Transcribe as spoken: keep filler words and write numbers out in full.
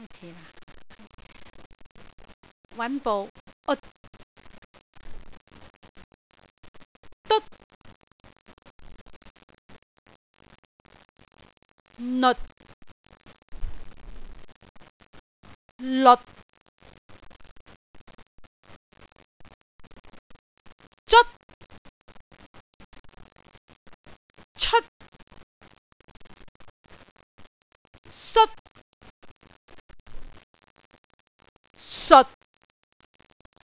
OK 啦。穩步，呃，得，律，律，卒，出，率，述。